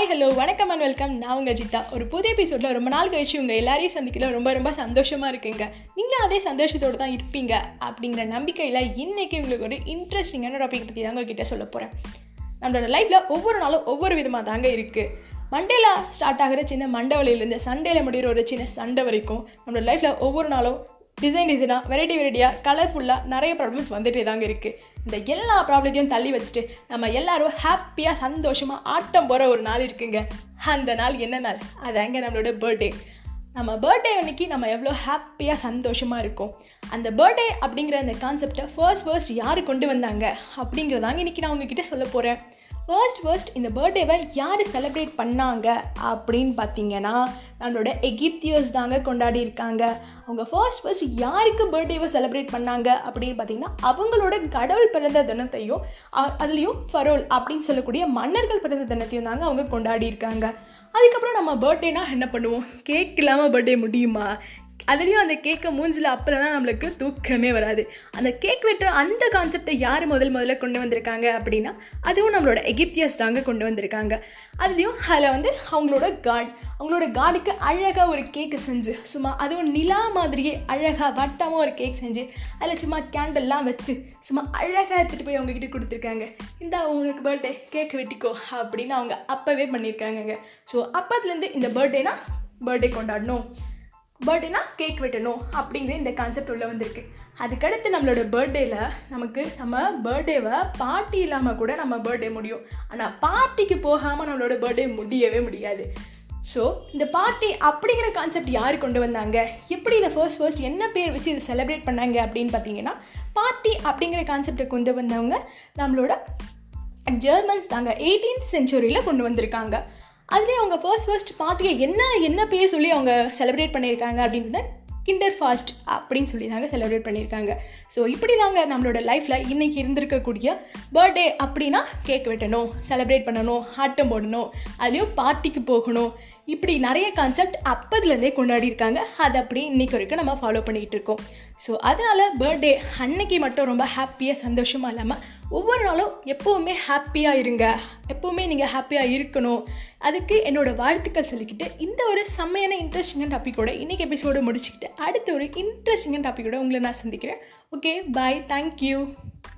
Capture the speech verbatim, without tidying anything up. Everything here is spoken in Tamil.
ஹாய் ஹலோ வணக்கம் அண்ட் வெல்கம். நான் உங்கள் ஜிதா. ஒரு புது எபிசோடில் ரொம்ப நாள் கழிச்சு உங்கள் எல்லாரையும் சந்திக்கல ரொம்ப ரொம்ப சந்தோஷமாக இருக்குங்க. நீங்களும் அதே சந்தோஷத்தோடு தான் இருப்பீங்க அப்படிங்கிற நம்பிக்கையில் இன்றைக்கி உங்களுக்கு ஒரு இன்ட்ரெஸ்டிங்கான டாபிக் பற்றி தாங்க உங்ககிட்ட சொல்ல போகிறேன். நம்மளோட லைஃப்பில் ஒவ்வொரு நாளும் ஒவ்வொரு விதமாக தாங்க இருக்குது. மண்டேல ஸ்டார்ட் ஆகிற சின்ன மண்டவலையிலேருந்து சண்டேல முடிகிற ஒரு சின்ன சண்டை வரைக்கும் நம்மளோட லைஃப்பில் ஒவ்வொரு நாளும் டிசைன் டிசைனாக வெரைட்டி வெரைட்டியாக கலர்ஃபுல்லாக நிறைய ப்ராப்ளம்ஸ் வந்துகிட்டே தாங்க இருக்குது. இந்த எல்லா ப்ராப்ளத்தையும் தள்ளி வச்சுட்டு நம்ம எல்லோரும் ஹாப்பியாக சந்தோஷமாக ஆட்டம் போகிற ஒரு நாள் இருக்குங்க. அந்த நாள் என்ன நாள்? அதாங்க நம்மளோட பர்த்டே. நம்ம பர்த்டே அன்றைக்கி நம்ம எவ்வளோ ஹாப்பியாக சந்தோஷமாக இருக்கோம். அந்த பர்த்டே அப்படிங்கிற அந்த கான்செப்டை ஃபர்ஸ்ட் ஃபர்ஸ்ட் யார் கொண்டு வந்தாங்க அப்படிங்கிறதாங்க இன்றைக்கி நான் உங்ககிட்ட சொல்ல போகிறேன். ஃபர்ஸ்ட் ஃபர்ஸ்ட் இந்த பர்த்டேவை யார் செலிப்ரேட் பண்ணாங்க அப்படின்னு பார்த்தீங்கன்னா நம்மளோட எகிப்தியர்ஸ் தாங்க கொண்டாடி இருக்காங்க. அவங்க ஃபர்ஸ்ட் ஃபர்ஸ்ட் யாருக்கு பர்த்டேவை செலிப்ரேட் பண்ணாங்க அப்படின்னு பார்த்தீங்கன்னா அவங்களோட கடவுள் பிறந்த தினத்தையும் அதுலேயும் ஃபரோல் அப்படின்னு சொல்லக்கூடிய மன்னர்கள் பிறந்த தினத்தையும் தாங்க அவங்க கொண்டாடி இருக்காங்க. அதுக்கப்புறம் நம்ம பர்த்டேனா என்ன பண்ணுவோம்? கேக் இல்லாமல் பர்த்டே முடியுமா? அதுலேயும் அந்த கேக்கை மூஞ்சில் அப்பலனா நம்மளுக்கு தூக்கமே வராது. அந்த கேக் வெட்டுற அந்த கான்செப்டை யார் முதல் முதல்ல கொண்டு வந்திருக்காங்க அப்படின்னா அதுவும் நம்மளோட எகிப்தியர்ஸ் தாங்க கொண்டு வந்திருக்காங்க. அதுலேயும் அதில் வந்து அவங்களோட காட் அவங்களோட காடுக்கு அழகாக ஒரு கேக்கு செஞ்சு சும்மா அதுவும் நிலா மாதிரியே அழகாக வட்டமாக ஒரு கேக் செஞ்சு அதில் சும்மா கேண்டல்லாம் வச்சு சும்மா அழகாக எடுத்துகிட்டு போய் அவங்கக்கிட்ட கொடுத்துருக்காங்க. இந்த அவங்களுக்கு பர்த்டே கேக்கு வெட்டிக்கோ அப்படின்னு அவங்க அப்போவே பண்ணியிருக்காங்கங்க. ஸோ அப்போதுலேருந்து இந்த பர்த்டேனா பர்த்டே கொண்டாடணும், பர்த்டேனா கேக் வெட்டணும் அப்படிங்கிற இந்த கான்செப்ட் உள்ளே வந்திருக்கு. அதுக்கடுத்து நம்மளோட பர்த்டேயில் நமக்கு நம்ம பர்த்டேவை பார்ட்டி இல்லாமல் கூட நம்ம பர்த்டே முடியும். ஆனால் பார்ட்டிக்கு போகாமல் நம்மளோட பர்த்டே முடியவே முடியாது. ஸோ இந்த பார்ட்டி அப்படிங்கிற கான்செப்ட் யார் கொண்டு வந்தாங்க, எப்படி இதை ஃபர்ஸ்ட் ஃபர்ஸ்ட் என்ன பேர் வச்சு இதை செலிப்ரேட் பண்ணாங்க அப்படின்னு பார்த்தீங்கன்னா பார்ட்டி அப்படிங்கிற கான்செப்டை கொண்டு வந்தவங்க நம்மளோட ஜெர்மன்ஸ் தாங்க. எயிட்டீன்த் செஞ்சுரியில் கொண்டு வந்திருக்காங்க. அதுலேயே அவங்க ஃபர்ஸ்ட் ஃபர்ஸ்ட் பார்ட்டியை என்ன என்ன பேர் சொல்லி அவங்க செலிப்ரேட் பண்ணியிருக்காங்க அப்படின்றத கிண்டர் ஃபாஸ்ட் அப்படின்னு சொல்லி தாங்க செலிப்ரேட் பண்ணியிருக்காங்க. ஸோ இப்படி தாங்க நம்மளோட லைஃப்பில் இன்றைக்கி இருந்திருக்கக்கூடிய பர்த்டே அப்படின்னா கேக் வெட்டணும், செலிப்ரேட் பண்ணணும், ஆட்டம் போடணும், அதுலேயும் பார்ட்டிக்கு போகணும், இப்படி நிறைய கான்செப்ட் அப்போதுலேருந்தே கொண்டாடி இருக்காங்க. அது அப்படி இன்றைக்கி வரைக்கும் நம்ம ஃபாலோ பண்ணிகிட்டு இருக்கோம். ஸோ அதனால் பர்த்டே அன்னைக்கு மட்டும் ரொம்ப ஹாப்பியாக சந்தோஷமாக இல்லாமல் ஒவ்வொரு நாளும் எப்போவுமே ஹாப்பியாக இருங்க, எப்போவுமே நீங்கள் ஹாப்பியாக இருக்கணும். அதுக்கு என்னோடய வாழ்த்துக்கள் சொல்லிக்கிட்டு இந்த ஒரு செம்மையான இன்ட்ரெஸ்டிங்கான டாப்பிக்கோட இன்றைக்கி எபிசோடு முடிச்சுக்கிட்டு அடுத்த ஒரு இன்ட்ரெஸ்டிங்கான டாப்பிக்கோட உங்களை நான் சந்திக்கிறேன். Okay, bye, thank you.